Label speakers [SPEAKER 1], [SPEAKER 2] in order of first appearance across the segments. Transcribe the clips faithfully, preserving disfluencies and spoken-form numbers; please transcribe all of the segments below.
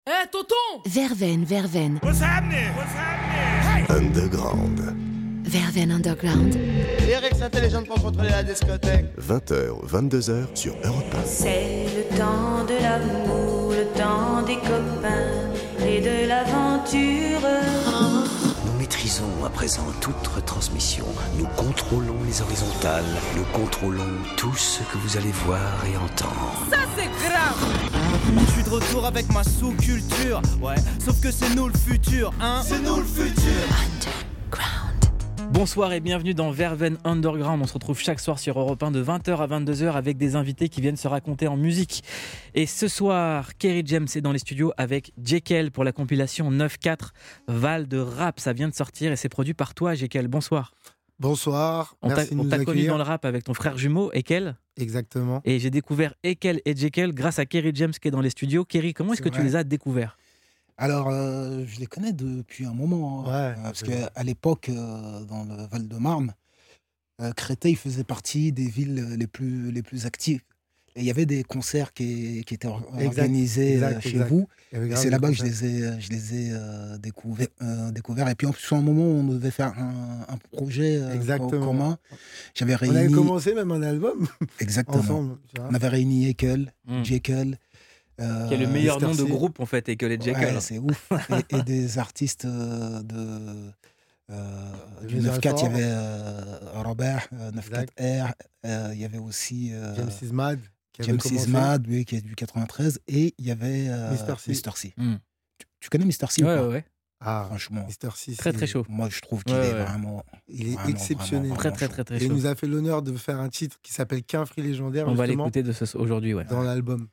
[SPEAKER 1] Eh, tonton!
[SPEAKER 2] Verveine, Verveine.
[SPEAKER 3] What's happening? What's happening? Hey!
[SPEAKER 4] Underground.
[SPEAKER 2] Verveine Underground.
[SPEAKER 5] Les Rex intelligents pour contrôler la discothèque.
[SPEAKER 4] vingt heures, vingt-deux heures sur Europe un.
[SPEAKER 6] C'est le temps de l'amour, le temps des copains et de l'aventure.
[SPEAKER 7] Nous maîtrisons à présent toute retransmission. Nous contrôlons les horizontales. Nous contrôlons tout ce que vous allez voir et entendre.
[SPEAKER 1] Ça, c'est grave!
[SPEAKER 8] Je suis de retour avec ma sous-culture. Ouais, sauf que c'est nous le futur, hein.
[SPEAKER 5] C'est nous le futur.
[SPEAKER 2] Underground.
[SPEAKER 9] Bonsoir et bienvenue dans Verveine Underground. On se retrouve chaque soir sur Europe un de vingt heures à vingt-deux heures avec des invités qui viennent se raconter en musique. Et ce soir, Kerry James est dans les studios avec Jekyll pour la compilation neuf quatre Val de rap. Ça vient de sortir et c'est produit par toi, Jekyll. Bonsoir.
[SPEAKER 10] Bonsoir,
[SPEAKER 9] On t'a,
[SPEAKER 10] merci de
[SPEAKER 9] on
[SPEAKER 10] nous
[SPEAKER 9] t'a connu
[SPEAKER 10] accueillir.
[SPEAKER 9] dans le rap avec ton frère jumeau, Ekel.
[SPEAKER 10] Exactement.
[SPEAKER 9] Et j'ai découvert Ekel et Jekyll grâce à Kerry James qui est dans les studios. Kerry, comment est-ce
[SPEAKER 10] C'est
[SPEAKER 9] que
[SPEAKER 10] vrai.
[SPEAKER 9] tu les as découverts ?
[SPEAKER 11] Alors, euh, je les connais depuis un moment. hein.
[SPEAKER 10] Ouais,
[SPEAKER 11] Euh, parce
[SPEAKER 10] ouais.
[SPEAKER 11] qu'à l'époque, euh, dans le Val-de-Marne, euh, Créteil faisait partie des villes les plus, les plus actives. Et il y avait des concerts qui, qui étaient or-
[SPEAKER 10] Exact,
[SPEAKER 11] organisés
[SPEAKER 10] exact,
[SPEAKER 11] euh, chez
[SPEAKER 10] exact.
[SPEAKER 11] vous.
[SPEAKER 10] Il y avait
[SPEAKER 11] Et
[SPEAKER 10] grave
[SPEAKER 11] c'est
[SPEAKER 10] des
[SPEAKER 11] là-bas que je
[SPEAKER 10] concerts.
[SPEAKER 11] les ai, je les ai euh, découverts, euh, découverts. Et puis, en plus, à un moment, on devait faire un, un projet euh,
[SPEAKER 10] Exactement.
[SPEAKER 11] commun. J'avais
[SPEAKER 10] On avait
[SPEAKER 11] réuni...
[SPEAKER 10] commencé même un album
[SPEAKER 11] Exactement.
[SPEAKER 10] ensemble. Tu vois.
[SPEAKER 11] On avait réuni Ekel,
[SPEAKER 9] Mm.
[SPEAKER 11] Jekyll. euh,
[SPEAKER 9] Qui est le meilleur
[SPEAKER 11] Mister
[SPEAKER 9] nom de
[SPEAKER 11] C.
[SPEAKER 9] groupe en fait, Ekel et
[SPEAKER 11] Ouais,
[SPEAKER 9] Jekyll.
[SPEAKER 11] c'est ouf. et, et des artistes euh, de, euh,
[SPEAKER 10] De
[SPEAKER 11] du
[SPEAKER 10] Maison
[SPEAKER 11] neuf quatre, il y
[SPEAKER 10] Alfort.
[SPEAKER 11] avait euh, Robert, euh, neuf quatre R, euh, il y avait aussi euh,
[SPEAKER 10] James Ismad. Qui avait
[SPEAKER 11] James
[SPEAKER 10] commencé.
[SPEAKER 11] Ismad, lui, qui est du quatre-vingt-treize, et il y avait euh,
[SPEAKER 10] Mister C.
[SPEAKER 11] Mister C.
[SPEAKER 9] Mm.
[SPEAKER 11] Tu, tu connais Mister C ou
[SPEAKER 9] Ouais,
[SPEAKER 11] pas
[SPEAKER 9] ouais, ouais.
[SPEAKER 10] Ah,
[SPEAKER 11] Franchement,
[SPEAKER 10] Mister C.
[SPEAKER 9] Très
[SPEAKER 10] c'est-
[SPEAKER 9] très chaud.
[SPEAKER 11] moi je trouve qu'il
[SPEAKER 9] Ouais,
[SPEAKER 11] est
[SPEAKER 9] ouais.
[SPEAKER 11] vraiment,
[SPEAKER 10] Il est
[SPEAKER 11] vraiment,
[SPEAKER 10] exceptionnel.
[SPEAKER 11] vraiment,
[SPEAKER 9] Très
[SPEAKER 11] vraiment
[SPEAKER 9] très
[SPEAKER 11] chaud.
[SPEAKER 9] très très
[SPEAKER 10] Et il
[SPEAKER 9] chaud.
[SPEAKER 10] nous a fait l'honneur de faire un titre qui s'appelle Qu'un fruit légendaire.
[SPEAKER 9] On va
[SPEAKER 10] justement,
[SPEAKER 9] l'écouter de ce, aujourd'hui, ouais.
[SPEAKER 10] dans l'album.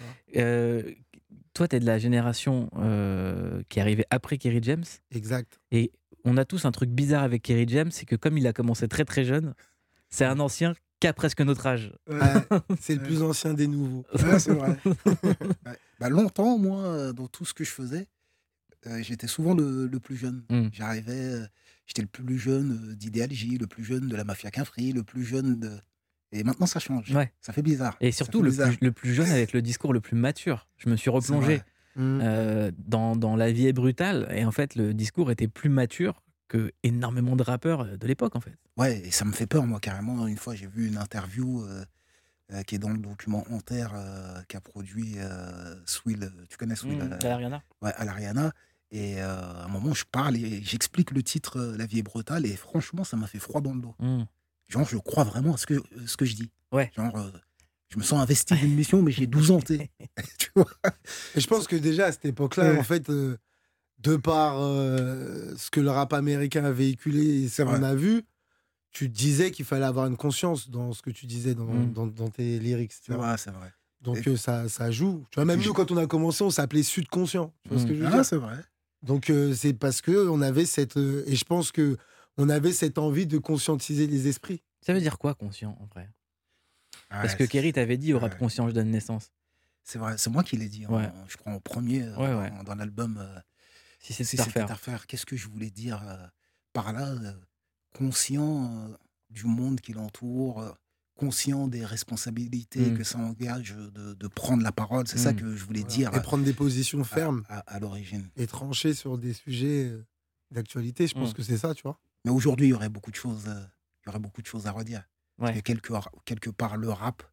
[SPEAKER 9] Euh, toi, tu es de la génération euh, qui est arrivée après Kerry James.
[SPEAKER 10] Exact.
[SPEAKER 9] Et on a tous un truc bizarre avec Kerry James, c'est que comme il a commencé très très jeune, c'est un ancien qui a presque notre âge.
[SPEAKER 10] Ouais, c'est le plus ancien des nouveaux.
[SPEAKER 11] Ouais, c'est vrai. Ouais. Bah, longtemps, moi, euh, dans tout ce que je faisais, euh, j'étais souvent le, le plus jeune.
[SPEAKER 9] Mm.
[SPEAKER 11] J'arrivais, euh, j'étais le plus jeune euh, d'Idéal J, le plus jeune de la Mafia Quinfri, le plus jeune de... Et maintenant, ça change.
[SPEAKER 9] Ouais.
[SPEAKER 11] Ça fait bizarre.
[SPEAKER 9] Et
[SPEAKER 11] Ça
[SPEAKER 9] surtout
[SPEAKER 11] fait
[SPEAKER 9] le
[SPEAKER 11] bizarre.
[SPEAKER 9] plus, le plus jeune avec le discours le plus mature. Je me suis
[SPEAKER 11] C'est
[SPEAKER 9] replongé
[SPEAKER 11] vrai.
[SPEAKER 10] Mm.
[SPEAKER 9] euh, dans, dans La vie est brutale et en fait le discours était plus mature que énormément de rappeurs de l'époque en fait.
[SPEAKER 11] Ouais, et ça me fait peur, moi, carrément. Une fois, j'ai vu une interview euh, euh, qui est dans le documentaire euh, qu'a produit euh, Swill. Tu connais Swill
[SPEAKER 9] Mmh,
[SPEAKER 11] euh,
[SPEAKER 9] t'as Ariana.
[SPEAKER 11] ouais, à l'Ariana. Et euh, à un moment, je parle et j'explique le titre euh, La vie est brutale. Et franchement, ça m'a fait froid dans le dos.
[SPEAKER 9] Mmh.
[SPEAKER 11] Genre, je crois vraiment à ce que, ce que je dis.
[SPEAKER 9] Ouais.
[SPEAKER 11] Genre, euh, je me sens investi d'une mission, mais j'ai douze ans, tu sais. Tu vois.
[SPEAKER 10] Et je pense que déjà à cette époque-là,
[SPEAKER 11] Ouais.
[SPEAKER 10] en fait, euh, de par euh, ce que le rap américain a véhiculé et ce
[SPEAKER 11] C'est
[SPEAKER 10] qu'on
[SPEAKER 11] vrai.
[SPEAKER 10] a vu, tu disais qu'il fallait avoir une conscience dans ce que tu disais dans,
[SPEAKER 9] Mm.
[SPEAKER 10] dans, dans tes lyrics. tu
[SPEAKER 11] C'est
[SPEAKER 10] vois.
[SPEAKER 11] vrai, c'est vrai.
[SPEAKER 10] Donc
[SPEAKER 11] Et-
[SPEAKER 10] euh, ça, ça joue. Tu vois, même
[SPEAKER 11] Je-
[SPEAKER 10] nous, quand on a commencé, on s'appelait Sud Conscient. Tu vois ce
[SPEAKER 9] Mm.
[SPEAKER 10] que je veux
[SPEAKER 11] Ah,
[SPEAKER 10] dire
[SPEAKER 11] c'est vrai.
[SPEAKER 10] Donc euh, c'est parce que on avait cette euh, et je pense que on avait cette envie de conscientiser les esprits.
[SPEAKER 9] Ça veut dire quoi conscient en vrai? Parce
[SPEAKER 11] Ouais,
[SPEAKER 9] que
[SPEAKER 11] c'est-
[SPEAKER 9] Kerry t'avait dit au rap
[SPEAKER 11] ouais.
[SPEAKER 9] conscient je donne naissance.
[SPEAKER 11] C'est vrai, c'est moi qui l'ai dit, en-
[SPEAKER 9] Ouais.
[SPEAKER 11] je crois, en premier, euh,
[SPEAKER 9] Ouais,
[SPEAKER 11] dans,
[SPEAKER 9] ouais.
[SPEAKER 11] dans l'album. euh,
[SPEAKER 9] Si c'est
[SPEAKER 11] Si
[SPEAKER 9] à
[SPEAKER 11] c'était
[SPEAKER 9] refaire.
[SPEAKER 11] à refaire, qu'est-ce que je voulais dire euh, par là euh, conscient euh, du monde qui l'entoure, euh, conscient des responsabilités
[SPEAKER 9] Mm.
[SPEAKER 11] que ça engage de, de prendre la parole. C'est ça
[SPEAKER 9] Mm.
[SPEAKER 11] que je voulais
[SPEAKER 10] Voilà.
[SPEAKER 11] dire
[SPEAKER 10] Et
[SPEAKER 11] euh,
[SPEAKER 10] prendre des positions
[SPEAKER 11] à,
[SPEAKER 10] fermes
[SPEAKER 11] à- à l'origine.
[SPEAKER 10] et trancher sur des sujets euh, d'actualité. Je pense
[SPEAKER 9] Mm.
[SPEAKER 10] que c'est ça, tu vois.
[SPEAKER 11] Mais aujourd'hui, il y aurait beaucoup de choses, euh, il y aurait beaucoup de choses à redire. Parce
[SPEAKER 9] Ouais,
[SPEAKER 11] que quelque, quelque part, le rap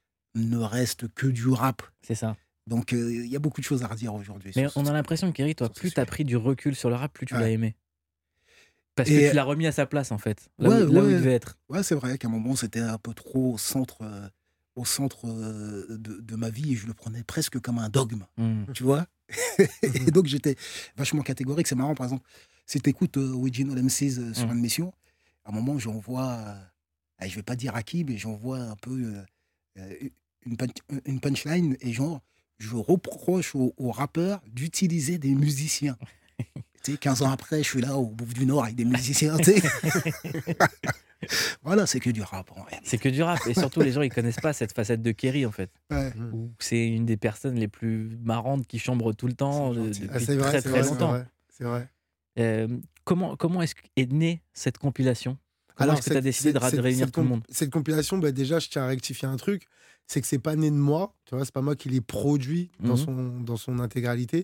[SPEAKER 11] ne reste que du rap.
[SPEAKER 9] c'est ça.
[SPEAKER 11] Donc, euh, il y a beaucoup de choses à redire aujourd'hui.
[SPEAKER 9] Mais
[SPEAKER 11] sur
[SPEAKER 9] on
[SPEAKER 11] ce-
[SPEAKER 9] a l'impression que Kerry, toi,
[SPEAKER 11] sur ce
[SPEAKER 9] plus t'as
[SPEAKER 11] sujet.
[SPEAKER 9] pris du recul sur le rap, plus tu
[SPEAKER 11] Ouais.
[SPEAKER 9] l'as aimé. Parce
[SPEAKER 11] Et-
[SPEAKER 9] que tu l'as remis à sa place en fait. Là,
[SPEAKER 11] Ouais,
[SPEAKER 9] où, là où il
[SPEAKER 11] ouais.
[SPEAKER 9] devait être.
[SPEAKER 11] Ouais, c'est vrai qu'à un moment, c'était un peu trop au centre, euh, au centre euh, de, de ma vie et je le prenais presque comme un dogme,
[SPEAKER 9] Mm.
[SPEAKER 11] tu vois. Et donc, j'étais vachement catégorique. C'est marrant, par exemple, si tu écoutes euh, Original M Cs euh, sur
[SPEAKER 9] Mm.
[SPEAKER 11] une mission, à un moment, j'envoie, euh, allez, je vais pas dire à qui, mais j'envoie un peu euh, euh, une, punch- une punchline et genre, je reproche aux, aux rappeurs d'utiliser des musiciens. Tu sais, quinze ans après, je suis là au Bouffe du Nord avec des musiciens, tu sais. Voilà, c'est que du rap en réalité.
[SPEAKER 9] C'est que du rap. Et surtout, les gens, ils connaissent pas cette facette de Kerry, en fait.
[SPEAKER 11] Ouais.
[SPEAKER 9] Où c'est une des personnes les plus marrantes qui chambre tout le temps
[SPEAKER 11] C'est
[SPEAKER 9] de-
[SPEAKER 11] gentil.
[SPEAKER 9] depuis
[SPEAKER 10] Ah, c'est vrai,
[SPEAKER 9] très
[SPEAKER 10] c'est
[SPEAKER 9] très
[SPEAKER 10] vrai, c'est
[SPEAKER 9] longtemps.
[SPEAKER 10] vrai, c'est vrai.
[SPEAKER 9] Euh, comment comment est-ce qu'est née cette compilation? Comment
[SPEAKER 10] Alors,
[SPEAKER 9] est-ce que tu as
[SPEAKER 10] cette-
[SPEAKER 9] décidé de,
[SPEAKER 10] cette-
[SPEAKER 9] ra- de
[SPEAKER 10] cette-
[SPEAKER 9] réunir
[SPEAKER 10] cette
[SPEAKER 9] tout le
[SPEAKER 10] comp-
[SPEAKER 9] monde?
[SPEAKER 10] Cette compilation, bah, déjà, je tiens à rectifier un truc, c'est que c'est pas né de moi, tu vois, c'est pas moi qui l'ai produit dans,
[SPEAKER 9] Mhm.
[SPEAKER 10] son, dans son intégralité.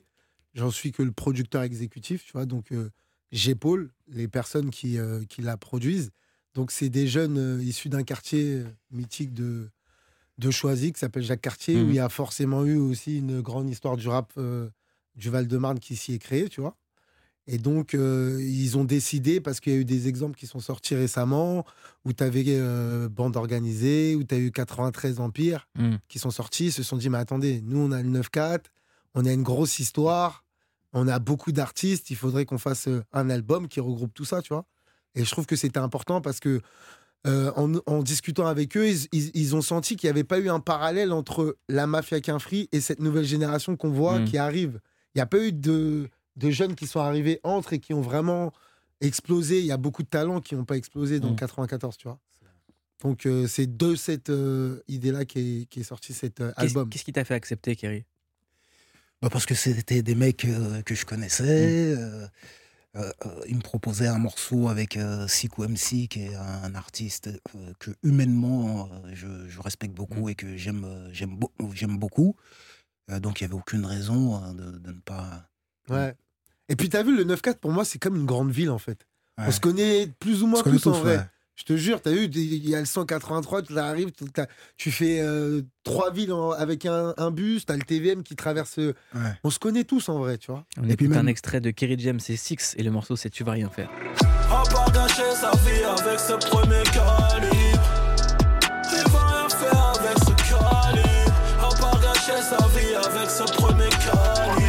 [SPEAKER 10] J'en suis que le producteur exécutif, tu vois. Donc, euh, j'épaule les personnes qui, euh, qui la produisent. Donc, c'est des jeunes euh, issus d'un quartier euh, mythique de, de Choisy, qui s'appelle Jacques Cartier, mmh. où il y a forcément eu aussi une grande histoire du rap euh, du Val-de-Marne qui s'y est créée, tu vois. Et donc, euh, ils ont décidé, parce qu'il y a eu des exemples qui sont sortis récemment, où tu avais euh, Bande Organisée, où tu as eu quatre-vingt-treize Empire, mmh. qui sont sortis, ils se sont dit, mais attendez, nous, on a le neuf quatre, on a une grosse histoire, on a beaucoup d'artistes, il faudrait qu'on fasse un album qui regroupe tout ça, tu vois. Et je trouve que c'était important parce que, euh, en, en discutant avec eux, ils, ils, ils ont senti qu'il n'y avait pas eu un parallèle entre la Mafia Quinfri et cette nouvelle génération qu'on voit mmh. qui arrive. Il n'y a pas eu de... de jeunes qui sont arrivés entre et qui ont vraiment explosé. Il y a beaucoup de talents qui n'ont pas explosé dans mmh. le quatre-vingt-quatorze, tu vois. Donc, euh, c'est de cette euh, idée-là qui est, qui est sorti cet euh,
[SPEAKER 9] qu'est-ce,
[SPEAKER 10] album.
[SPEAKER 9] Qu'est-ce qui t'a fait accepter, Kerry ?
[SPEAKER 11] Bah parce que c'était des mecs euh, que je connaissais. Mmh. Euh, euh, euh, ils me proposaient un morceau avec euh, Sikou M C, qui est un artiste euh, que humainement, euh, je, je respecte beaucoup mmh. et que j'aime, euh, j'aime, bo- j'aime beaucoup. Euh, donc, il n'y avait aucune raison euh, de, de ne pas...
[SPEAKER 10] Ouais. Et puis, t'as vu, le neuf quatre, pour moi, c'est comme une grande ville, en fait. Ouais. On se connaît plus ou moins tous, tous, en vrai. Ouais. Je te jure, t'as vu, il y a le cent quatre-vingt-trois, tu arrives, tu fais euh, trois villes en, avec un, un bus, t'as le T V M qui traverse. Ouais. On se connaît tous, en vrai, tu vois.
[SPEAKER 9] On écoute même... un extrait de Kerry James et Six, et le morceau, c'est Tu vas rien faire.
[SPEAKER 12] À part gâcher sa vie avec ce premier calibre, il va rien faire avec ce calibre. À part gâcher sa vie avec ce premier calibre.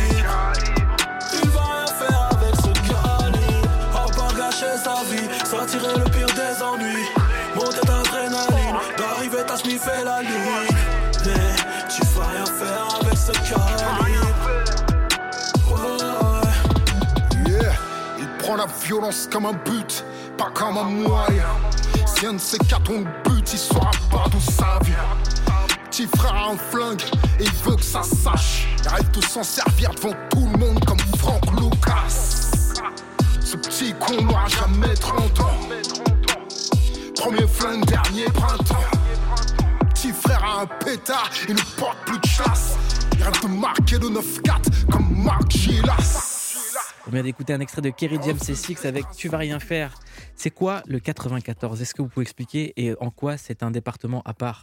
[SPEAKER 12] Sa vie, s'attirer le pire des ennuis, monter d'adrénaline, d'arriver à sniffer la nuit. Mais tu vas rien faire avec ce calibre. Ouais.
[SPEAKER 13] Yeah, il prend la violence comme un but, pas comme un moyen. Si un de ces quatre ont le but, il saura pas d'où ça vient. Petit frère a un flingue et il veut que ça sache. Il arrête de s'en servir devant tout le monde comme Frank Lucas. Ce petit con n'aura jamais trente ans. Premier flingue, dernier printemps. Petit frère a un pétard, il ne porte plus de chasse. Il rêve de marquer le neuf quatre comme Marc Gilas.
[SPEAKER 9] On vient d'écouter un extrait de Kerry James et Six avec Tu vas rien faire. C'est quoi le quatre-vingt-quatorze ? Est-ce que vous pouvez expliquer et en quoi c'est un département à part ?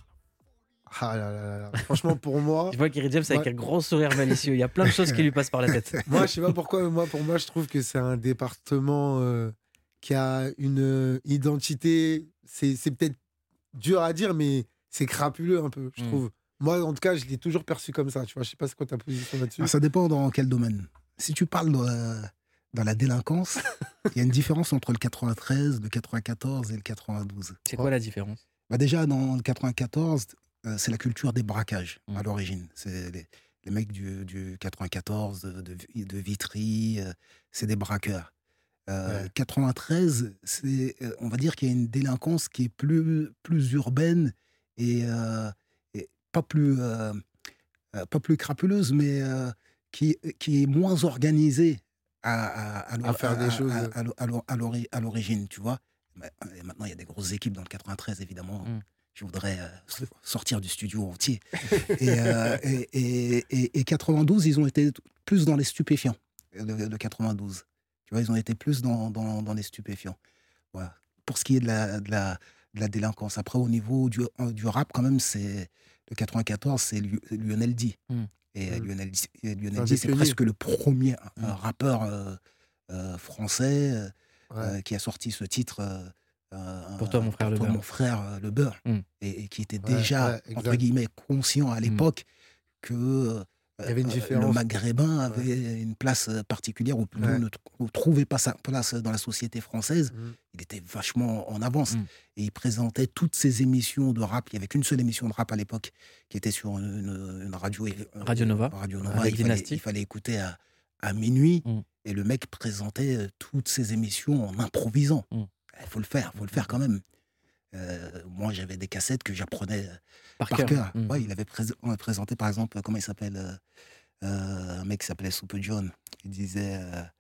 [SPEAKER 10] Ah là là là. Franchement, pour moi.
[SPEAKER 9] Je vois Kerry James avec ouais. un gros sourire malicieux. Il y a plein de choses qui lui passent par la tête.
[SPEAKER 10] Moi, je sais pas pourquoi, mais moi, pour moi, je trouve que c'est un département euh, qui a une euh, identité. C'est, c'est peut-être dur à dire, mais c'est crapuleux un peu, je mmh. trouve. Moi, en tout cas, je l'ai toujours perçu comme ça. Tu vois, je sais pas c'est quoi ta position là-dessus.
[SPEAKER 11] Ah, ça dépend dans quel domaine. Si tu parles de, euh, dans la délinquance, il y a une différence entre le quatre-vingt-treize, le quatre-vingt-quatorze et le quatre-vingt-douze.
[SPEAKER 9] C'est quoi la différence ?
[SPEAKER 11] Bah déjà, dans le quatre-vingt-quatorze. C'est la culture des braquages mmh. à l'origine. C'est les, les mecs du, du quatre-vingt-quatorze, de, de, de Vitry, euh, c'est des braqueurs. Euh, ouais. quatre-vingt-treize, c'est, euh, on va dire qu'il y a une délinquance qui est plus, plus urbaine et, euh, et pas, plus, euh, euh, pas plus crapuleuse, mais euh, qui, qui est moins organisée à, à, à,
[SPEAKER 10] à faire à, des choses.
[SPEAKER 11] À, à, à, à l'origine, tu vois. Et maintenant, il y a des grosses équipes dans le quatre-vingt-treize, évidemment. Mmh. Je voudrais euh, sortir du studio entier. et, euh, et, et, et, et quatre-vingt-douze, ils ont été plus dans les stupéfiants, le, le quatre-vingt-douze. Tu vois, ils ont été plus dans, dans, dans les stupéfiants. Voilà. Pour ce qui est de la, de la, de la délinquance. Après, au niveau du, du rap, quand même, c'est, le quatre-vingt-quatorze, c'est Lionel D. Mm. Et mm. Lionel, Lionel D, c'est presque le premier mm. euh, rappeur euh, euh, français euh, ouais. euh, qui a sorti ce titre... Euh,
[SPEAKER 9] Euh, pour toi, mon frère,
[SPEAKER 11] pour
[SPEAKER 9] le,
[SPEAKER 11] toi, mon frère euh, le beurre, mmh. et, et qui était
[SPEAKER 10] ouais,
[SPEAKER 11] déjà,
[SPEAKER 10] ouais,
[SPEAKER 11] entre guillemets, conscient à l'époque mmh. que euh,
[SPEAKER 10] Il y avait une différence.
[SPEAKER 11] le maghrébin avait ouais. une place particulière où ouais. ne, ne trouvait pas sa place dans la société française. Mmh. Il était vachement en avance. Mmh. Et il présentait toutes ces émissions de rap. Il n'y avait qu'une seule émission de rap à l'époque qui était sur une, une, une radio.
[SPEAKER 9] Radio Nova.
[SPEAKER 11] Radio Nova. Avec il, fallait, il fallait écouter à, à minuit. Mmh. Et le mec présentait toutes ces émissions en improvisant. Mmh. Il faut le faire, il faut le faire quand même. Euh, moi, j'avais des cassettes que j'apprenais par, par cœur. Mmh. Ouais, il avait pré- présenté, par exemple, comment il s'appelle euh, euh, un mec qui s'appelait Soupe John. Il disait euh,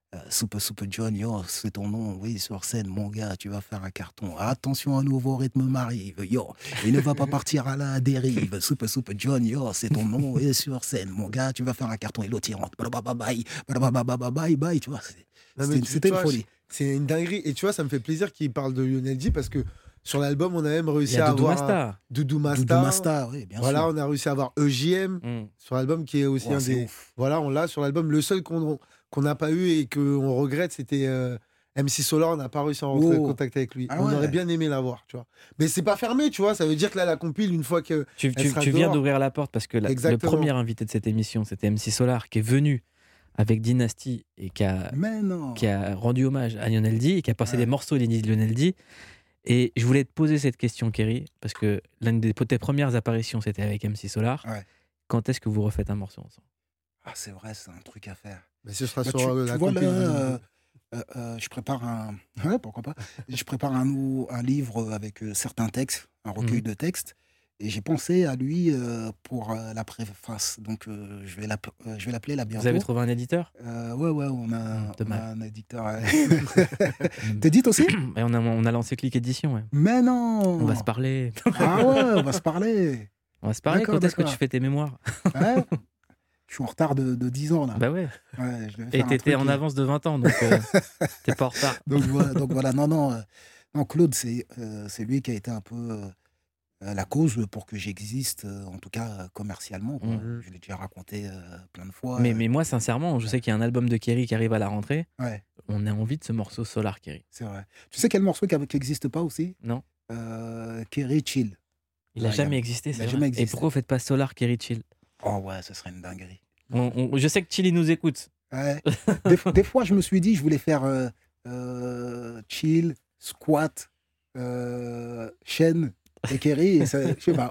[SPEAKER 11] Euh, Super Super John, yo, c'est ton nom, oui, sur scène, mon gars, tu vas faire un carton. Attention, un nouveau rythme m'arrive, yo, il ne va pas partir à la dérive. Super Super John, yo, c'est ton nom, oui, sur scène, mon gars, tu vas faire un carton. Et l'autre, il rentre, bye, bye, bye, bye, tu vois. C'était une folie.
[SPEAKER 10] C'est une dinguerie. Et tu vois, ça me fait plaisir qu'il parle de Lionel D parce que sur l'album, on a même réussi à
[SPEAKER 9] Doudou
[SPEAKER 10] avoir
[SPEAKER 9] Masta.
[SPEAKER 10] Un... Doudou Masta.
[SPEAKER 11] Doudou Masta, oui, bien
[SPEAKER 10] voilà,
[SPEAKER 11] sûr.
[SPEAKER 10] on a réussi à avoir E J M mm. sur l'album qui est aussi
[SPEAKER 11] ouais,
[SPEAKER 10] un des.
[SPEAKER 11] Ouf.
[SPEAKER 10] Voilà, on l'a sur l'album. Le seul qu'on qu'on n'a pas eu et qu'on regrette, c'était euh, M C Solar. On n'a pas réussi à rentrer oh. en contact avec lui. Ah on ouais. aurait bien aimé l'avoir, tu vois. Mais c'est pas fermé, tu vois. Ça veut dire que là, la compile, une fois que.
[SPEAKER 9] Tu, tu, tu viens d'ouvrir la porte parce que la, le premier invité de cette émission, c'était M C Solar qui est venu avec Dynasty et qui a, qui a rendu hommage à Lionel D et qui a passé ouais. des morceaux de Lionel D. Et je voulais te poser cette question, Kerry, parce que l'une des tes premières apparitions, c'était avec M C Solar.
[SPEAKER 11] Ouais.
[SPEAKER 9] Quand est-ce que vous refaites un morceau ensemble?
[SPEAKER 11] Ah, c'est vrai, c'est un truc à faire.
[SPEAKER 10] Mais ce sera
[SPEAKER 11] bah,
[SPEAKER 10] sur
[SPEAKER 11] tu,
[SPEAKER 10] euh,
[SPEAKER 11] la tu vois, là, euh, euh, euh, je prépare un... Ouais, pourquoi pas. Je prépare un, un livre avec euh, certains textes, un recueil mmh. de textes. Et j'ai pensé à lui euh, pour euh, la préface. Donc, euh, je vais l'appeler là bientôt.
[SPEAKER 9] Vous avez trouvé un éditeur?
[SPEAKER 11] euh, Ouais, ouais, on a, on a un éditeur. T'édites aussi?
[SPEAKER 9] Et on, a, on a lancé Click Édition. Ouais.
[SPEAKER 11] Mais non!
[SPEAKER 9] On va se parler.
[SPEAKER 11] Ah ouais, on va se parler.
[SPEAKER 9] On va se parler. Quand est-ce que tu fais tes mémoires?
[SPEAKER 11] Ouais. Je suis en retard de, de dix ans, là.
[SPEAKER 9] Bah ouais.
[SPEAKER 11] ouais je
[SPEAKER 9] Et t'étais en et... avance de vingt ans, donc euh, t'es pas en retard.
[SPEAKER 11] donc, voilà, donc voilà, non, non. Euh, non Claude, c'est euh, lui qui a été un peu... Euh, la cause pour que j'existe, en tout cas commercialement. Quoi. Mmh. Je l'ai déjà raconté euh, plein de fois.
[SPEAKER 9] Mais, mais moi, sincèrement, je sais qu'il y a un album de Kerry qui arrive à la rentrée.
[SPEAKER 11] Ouais.
[SPEAKER 9] On a envie de ce morceau Solar Kerry.
[SPEAKER 11] C'est vrai. Tu sais quel morceau qui n'existe pas aussi?
[SPEAKER 9] Non.
[SPEAKER 11] euh, Kerry Chill.
[SPEAKER 9] Il n'a jamais existé, c'est vrai. Et pourquoi vous faites pas Solar Kerry Chill?
[SPEAKER 11] Oh ouais, ce serait une dinguerie.
[SPEAKER 9] On, on, je sais que Chili nous écoute.
[SPEAKER 11] Ouais. des, des fois, je me suis dit, je voulais faire euh, euh, Chill, Squat, euh, Chaîne. Et Kerry, je sais pas.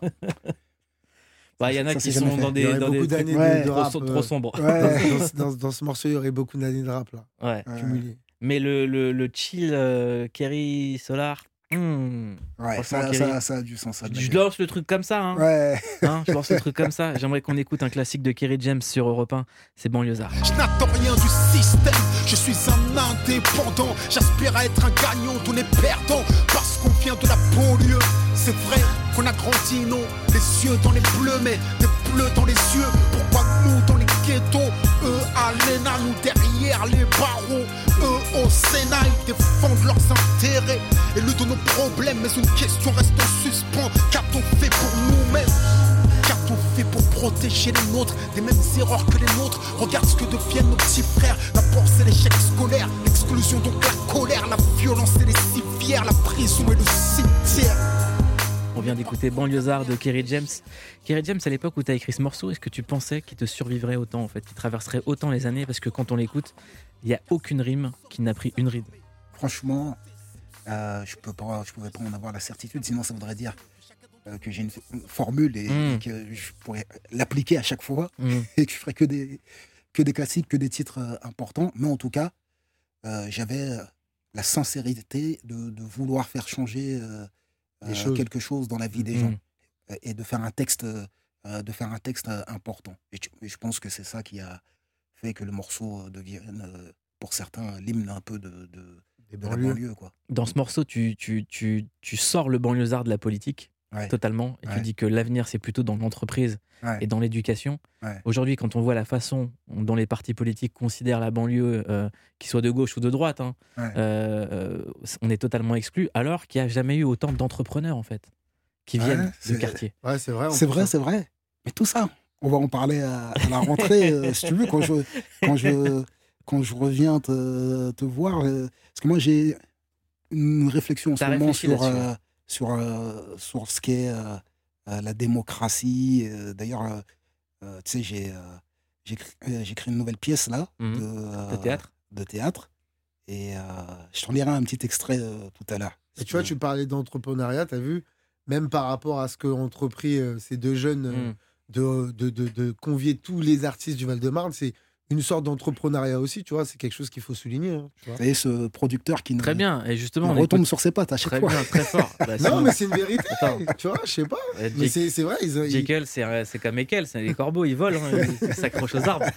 [SPEAKER 9] Bah, y en a ça, qui sont dans des, dans
[SPEAKER 10] beaucoup
[SPEAKER 9] des
[SPEAKER 10] d'années
[SPEAKER 9] ouais.
[SPEAKER 10] de rap,
[SPEAKER 9] trop,
[SPEAKER 10] euh,
[SPEAKER 9] trop sombres.
[SPEAKER 10] Ouais. dans, dans, dans ce morceau, il y aurait beaucoup d'années de rap là.
[SPEAKER 9] Ouais.
[SPEAKER 10] Cumulé.
[SPEAKER 9] Mais le, le, le chill euh, Kerry Solar. Mmh.
[SPEAKER 11] Ouais, ça, ça, ça a du sens. Ça,
[SPEAKER 9] je lance le truc comme ça. Hein.
[SPEAKER 11] Ouais.
[SPEAKER 9] Hein, je lance le truc comme ça. J'aimerais qu'on écoute un classique de Kerry James sur Europe un. C'est Banlieusard.
[SPEAKER 13] Je n'attends rien du système. Je suis un indépendant. J'aspire à être un gagnant. On est perdant parce qu'on vient de la banlieue. C'est vrai qu'on a grandi, non, les yeux dans les bleus, mais des bleus dans les yeux. Pourquoi nous dans les ghettos, eux à l'ENA, nous derrière les barreaux, eux au Sénat, ils défendent leurs intérêts et le de nos problèmes. Mais une question reste en suspens. Qu'a-t-on fait pour nous-mêmes? Qu'a-t-on fait pour protéger les nôtres des mêmes erreurs que les nôtres? Regarde ce que deviennent nos petits frères. La force c'est l'échec scolaire, l'exclusion donc la colère, la violence et les civières, la prison et le cimetière.
[SPEAKER 9] On vient d'écouter Banlieusard de Kerry James. Kerry James, à l'époque où tu as écrit ce morceau, est-ce que tu pensais qu'il te survivrait autant, en fait, qu'il traverserait autant les années? Parce que quand on l'écoute, il n'y a aucune rime qui n'a pris une ride.
[SPEAKER 11] Franchement, euh, je ne pouvais pas en avoir la certitude, sinon ça voudrait dire euh, que j'ai une, une formule et, mmh. et que je pourrais l'appliquer à chaque fois mmh. et que je ferais que des, que des classiques, que des titres euh, importants. Mais en tout cas, euh, j'avais la sincérité de, de vouloir faire changer... Euh, Euh, quelque chose dans la vie des mmh. gens et de faire un texte, euh, de faire un texte euh, important. Et, tu, et je pense que c'est ça qui a fait que le morceau devienne, euh, pour certains, l'hymne un peu de, de, de la banlieue. Quoi.
[SPEAKER 9] Dans ce morceau, tu, tu, tu, tu sors le banlieusard de la politique, ouais. totalement, et ouais. tu dis que l'avenir, c'est plutôt dans l'entreprise ouais. et dans l'éducation. Ouais. Aujourd'hui, quand on voit la façon dont les partis politiques considèrent la banlieue, euh, qu'ils soient de gauche ou de droite, hein, ouais. euh, on est totalement exclu, alors qu'il n'y a jamais eu autant d'entrepreneurs, en fait, qui viennent
[SPEAKER 11] ouais,
[SPEAKER 9] du quartier.
[SPEAKER 10] Ouais, c'est vrai.
[SPEAKER 11] C'est vrai, c'est vrai. Mais tout ça, on va en parler à, à la rentrée, euh, si tu veux, quand je, quand je, quand je reviens te, te voir. Euh, parce que moi, j'ai une réflexion en ce moment sur, euh, sur, euh, sur ce qu'est euh, euh, la démocratie. Euh, D'ailleurs, euh, euh, tu sais, j'ai... Euh, J'ai écrit, écrit une nouvelle pièce là, mmh. de, euh,
[SPEAKER 9] de théâtre.
[SPEAKER 11] De théâtre. Et euh, je t'en lirai un petit extrait euh, tout à l'heure.
[SPEAKER 10] Et tu vois, tu parlais d'entrepreneuriat, tu as vu, même par rapport à ce qu'ont entrepris euh, ces deux jeunes, mmh. euh, de, de, de, de convier tous les artistes du Val-de-Marne, c'est une sorte d'entrepreneuriat aussi, tu vois, c'est quelque chose qu'il faut souligner. Hein, tu vois.
[SPEAKER 11] Et ce producteur qui
[SPEAKER 9] très
[SPEAKER 11] ne,
[SPEAKER 9] bien, et justement,
[SPEAKER 11] on retombe écoute... sur ses pattes à chaque
[SPEAKER 9] très
[SPEAKER 11] fois.
[SPEAKER 9] Bien, très fort. Bah,
[SPEAKER 10] non, mais c'est une vérité. Attends. Tu vois, je sais pas. Euh, mais c'est, c'est vrai. Ils,
[SPEAKER 9] Jekyll, ils... c'est, c'est comme Ekel, c'est les corbeaux, ils volent, hein, ils s'accrochent aux arbres.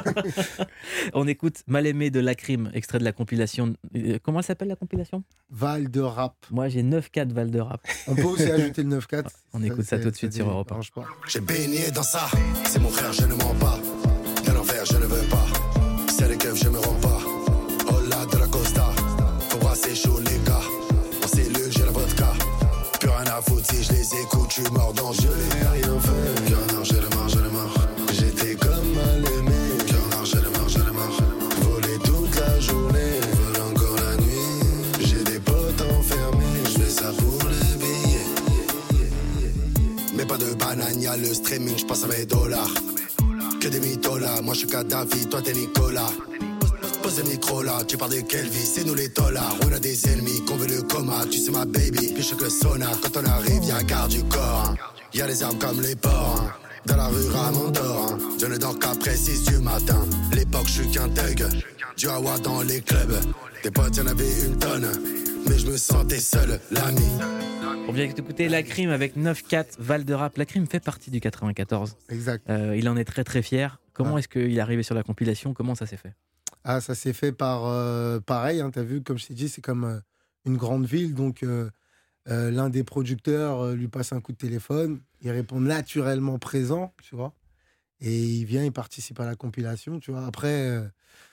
[SPEAKER 9] On écoute Mal aimé de Lacrim, extrait de la compilation. Comment elle s'appelle la compilation?
[SPEAKER 10] Val de Rap.
[SPEAKER 9] Moi, j'ai neuf quatre Val de Rap.
[SPEAKER 10] On peut aussi ajouter le neuf quatre.
[SPEAKER 9] On ça, écoute ça tout de suite sur Europe un.
[SPEAKER 14] J'ai baigné dans ça, c'est mon frère, je ne mens pas. De l'enfer, je ne veux pas. C'est les keufs, je me rends pas. Hola de la Costa. Faut voir, c'est chaud, les gars. En cellule, j'ai la vodka. Plus rien à foutre si je les écoute, je suis mort dans je n'ai rien fait. Cœur je le marre, je le marre. J'étais comme mal aimé. Cœur je le marre, je le marre. Volé toute la journée, vol encore la nuit. J'ai des potes enfermés, je fais ça pour les billets. Mais pas de banane, y'a le streaming, je passe à mes dollars. Que des mythos là, moi je suis Kadhafi, toi t'es Nicolas. Pose le micro là, tu parles de quelle vie, c'est nous les dollars. On a des ennemis, qu'on veut le coma, tu sais ma baby, plus chaud que le sonar. Quand on arrive, y'a garde du corps, hein. Y'a les armes comme les porcs, hein. Dans la rue Ramondor, hein. Je ne dors qu'après six du matin. L'époque, je suis qu'un thug, du hawa dans les clubs. Des potes, y'en avait une tonne, mais je me sentais seul, l'ami.
[SPEAKER 9] On vient d'écouter Lacrim avec neuf quatre Val de Rap. Lacrim fait partie du quatre-vingt-quatorze.
[SPEAKER 10] Exact.
[SPEAKER 9] Euh, il en est très très fier. Comment
[SPEAKER 10] ah.
[SPEAKER 9] est-ce qu'il est arrivé sur la compilation? Comment ça s'est fait?
[SPEAKER 10] Ah, ça s'est fait par euh, pareil, hein, t'as vu, comme je t'ai dit, c'est comme euh, une grande ville. Donc, euh, euh, l'un des producteurs euh, lui passe un coup de téléphone. Il répond naturellement présent, tu vois. Et il vient, il participe à la compilation, tu vois. Après, euh,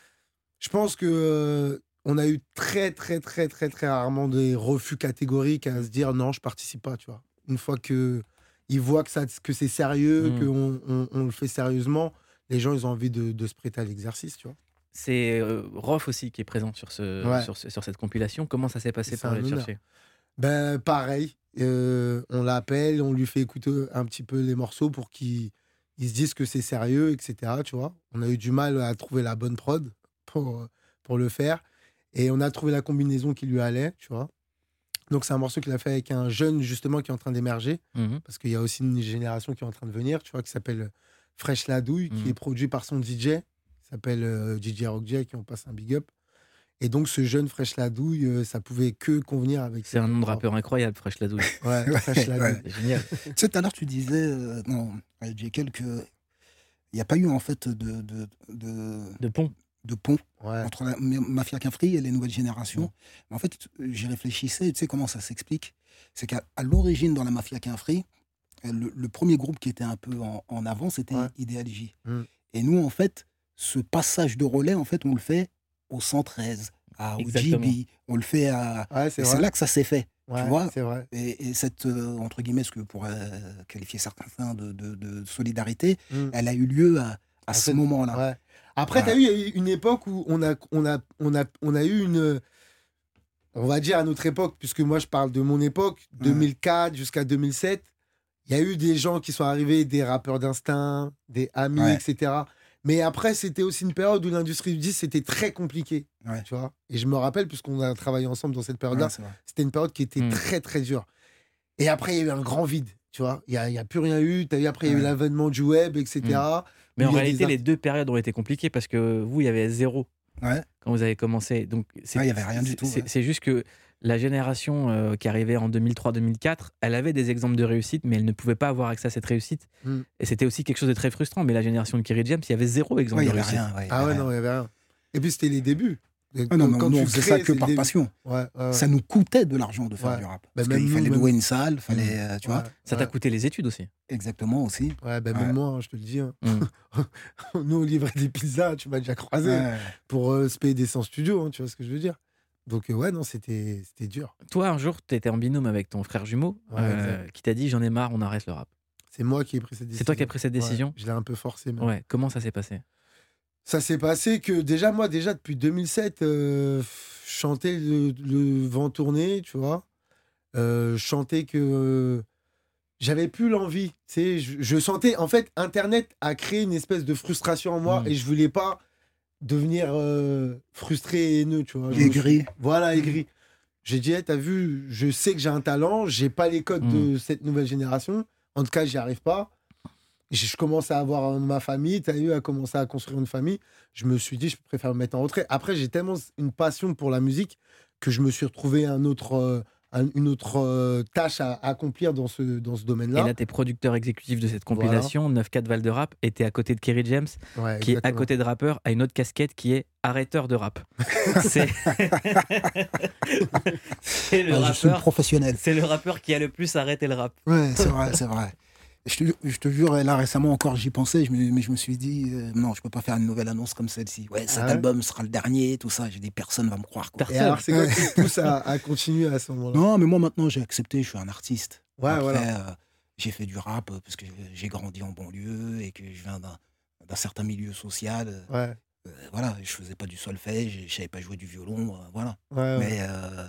[SPEAKER 10] je pense que... Euh, on a eu très, très, très, très, très rarement des refus catégoriques à se dire non, je participe pas, tu vois. Une fois qu'ils voient que, ça, que c'est sérieux, mmh. qu'on on, on le fait sérieusement, les gens, ils ont envie de, de se prêter à l'exercice, tu vois.
[SPEAKER 9] C'est euh, Rof aussi qui est présent sur, ce, ouais. sur, ce, sur cette compilation. Comment ça s'est passé pour aller le chercher?
[SPEAKER 10] Ben, pareil, euh, on l'appelle, on lui fait écouter un petit peu les morceaux pour qu'il il se dise que c'est sérieux, et cetera, tu vois. On a eu du mal à trouver la bonne prod pour, pour le faire. Et on a trouvé la combinaison qui lui allait, tu vois. Donc, c'est un morceau qu'il a fait avec un jeune, justement, qui est en train d'émerger. Mmh. Parce qu'il y a aussi une génération qui est en train de venir, tu vois, qui s'appelle Fresh Ladouille, mmh. qui est produit par son D J, qui s'appelle euh, D J Rock J, qui on passe un big up. Et donc, ce jeune Fresh Ladouille, euh, ça pouvait que convenir avec...
[SPEAKER 9] C'est un nom de rappeur incroyable, Fresh Ladouille.
[SPEAKER 10] Ouais, Fresh Ladouille.
[SPEAKER 11] Ouais. C'est génial. Tu sais, tout à l'heure, tu disais, euh, non, Jekyll, qu'il n'y a pas eu, en fait, de... De, de...
[SPEAKER 9] de pont.
[SPEAKER 11] de pont
[SPEAKER 10] ouais.
[SPEAKER 11] entre la Mafia Kinfry et les nouvelles générations. Mmh. Mais en fait, j'y réfléchissais, tu sais comment ça s'explique? C'est qu'à à l'origine, dans la Mafia Kinfry, le, le premier groupe qui était un peu en, en avant, c'était ouais. Ideal J. Mmh. Et nous, en fait, ce passage de relais, en fait, on le fait au cent treize, à O G B, on le fait à...
[SPEAKER 10] Ouais, c'est,
[SPEAKER 11] c'est là que ça s'est fait.
[SPEAKER 10] Ouais,
[SPEAKER 11] tu vois,
[SPEAKER 10] c'est vrai.
[SPEAKER 11] Et, et cette, euh, entre guillemets, ce que pourrait euh, qualifier certains de, de, de solidarité, mmh. elle a eu lieu à, à ce fait, moment-là.
[SPEAKER 10] Ouais. Après, tu as eu une époque où on a, on, a, on, a, on a eu une... On va dire à notre époque, puisque moi je parle de mon époque, mmh. deux mille quatre jusqu'à deux mille sept, il y a eu des gens qui sont arrivés, des rappeurs d'instinct, des amis, ouais. et cetera. Mais après, c'était aussi une période où l'industrie du disque, c'était très compliqué.
[SPEAKER 11] Ouais.
[SPEAKER 10] Tu vois. Et je me rappelle, puisqu'on a travaillé ensemble dans cette période-là, ouais, c'était une période qui était mmh. très, très dure. Et après, il y a eu un grand vide. Tu vois, il n'y a, a plus rien eu. As eu après, il y a eu l'avènement du web, et cetera. Mmh.
[SPEAKER 9] Mais en réalité, les deux périodes ont été compliquées parce que vous, il y avait zéro
[SPEAKER 11] ouais.
[SPEAKER 9] quand vous avez commencé. Donc,
[SPEAKER 11] il ouais, n'y avait rien du tout.
[SPEAKER 9] C'est,
[SPEAKER 11] ouais.
[SPEAKER 9] c'est juste que la génération euh, qui arrivait en deux mille trois deux mille quatre, elle avait des exemples de réussite, mais elle ne pouvait pas avoir accès à cette réussite. Mm. Et c'était aussi quelque chose de très frustrant. Mais la génération de Kerry James, il y avait zéro exemple
[SPEAKER 11] ouais,
[SPEAKER 9] de réussite.
[SPEAKER 11] Rien, ouais,
[SPEAKER 10] ah ouais,
[SPEAKER 11] rien.
[SPEAKER 10] non, il n'y avait rien. Et puis, c'était les débuts.
[SPEAKER 11] Ah non, quand nous, on faisait ça que par passion.
[SPEAKER 10] Ouais, ouais.
[SPEAKER 11] Ça nous coûtait de l'argent de faire
[SPEAKER 10] ouais.
[SPEAKER 11] du rap.
[SPEAKER 10] Bah,
[SPEAKER 11] Parce qu'il
[SPEAKER 10] nous,
[SPEAKER 11] fallait
[SPEAKER 10] même...
[SPEAKER 11] louer une salle, fallait, euh, tu
[SPEAKER 10] ouais.
[SPEAKER 11] vois.
[SPEAKER 9] Ça t'a
[SPEAKER 10] ouais.
[SPEAKER 9] coûté les études aussi.
[SPEAKER 11] Exactement aussi.
[SPEAKER 10] Ouais, bah,
[SPEAKER 11] ouais.
[SPEAKER 10] même moi, hein, je te le dis. Hein.
[SPEAKER 9] Mm.
[SPEAKER 10] Nous, on livrait des pizzas, tu m'as déjà croisé,
[SPEAKER 11] ouais.
[SPEAKER 10] pour euh, se payer des cent studios, hein, tu vois ce que je veux dire. Donc, euh, ouais, non, c'était, c'était dur.
[SPEAKER 9] Toi, un jour, tu étais en binôme avec ton frère jumeau, ouais, euh, qui t'a dit j'en ai marre, on arrête le rap.
[SPEAKER 10] C'est moi qui ai pris cette décision.
[SPEAKER 9] C'est toi qui as pris cette décision
[SPEAKER 10] ouais, je l'ai un peu forcé. Même.
[SPEAKER 9] Ouais. Comment ça s'est passé?
[SPEAKER 10] Ça s'est passé que déjà, moi, déjà depuis deux mille sept, euh, je chantais le, le vent tourner, tu vois. Euh, je chantais que euh, j'avais plus l'envie. Tu sais, je, je sentais, en fait, Internet a créé une espèce de frustration en moi mmh. et je voulais pas devenir euh, frustré et haineux, tu vois.
[SPEAKER 11] Aigri.
[SPEAKER 10] Voilà, aigri. J'ai dit, hey, t'as vu, je sais que j'ai un talent, j'ai pas les codes mmh. de cette nouvelle génération. En tout cas, j'y arrive pas. je, je commence à avoir ma famille, tu as eu à commencer à construire une famille. Je me suis dit, je préfère me mettre en retrait. Après, j'ai tellement une passion pour la musique que je me suis retrouvé un autre, euh, un, une autre euh, tâche à, à accomplir dans ce, dans ce domaine-là.
[SPEAKER 9] Et là, tu es producteur exécutif de cette compilation, voilà. neuf quatre Val de Rap, et tu es à côté de Kerry James,
[SPEAKER 10] ouais,
[SPEAKER 9] qui est à côté de rappeur, a une autre casquette qui est arrêteur de rap. c'est... c'est le
[SPEAKER 11] ah,
[SPEAKER 9] rappeur...
[SPEAKER 11] Je suis le professionnel.
[SPEAKER 9] C'est le rappeur qui a le plus arrêté le rap.
[SPEAKER 11] Ouais, c'est vrai, c'est vrai. Je te, je te jure, là récemment encore, j'y pensais, je me, mais je me suis dit, euh, non, je peux pas faire une nouvelle annonce comme celle-ci. Ouais, cet ah ouais album sera le dernier, tout ça. J'ai dit, personne va me croire. Quoi.
[SPEAKER 10] Et alors, c'est quoi qui te pousse à, à continuer à ce moment-là?
[SPEAKER 11] Non, mais moi maintenant, j'ai accepté, je suis un artiste.
[SPEAKER 10] Ouais,
[SPEAKER 11] Après,
[SPEAKER 10] voilà.
[SPEAKER 11] euh, j'ai fait du rap parce que j'ai grandi en banlieue et que je viens d'un, d'un certain milieu social.
[SPEAKER 10] Ouais.
[SPEAKER 11] Euh, voilà, je faisais pas du solfège, je savais pas jouer du violon, euh, voilà.
[SPEAKER 10] Ouais, ouais.
[SPEAKER 11] Mais euh,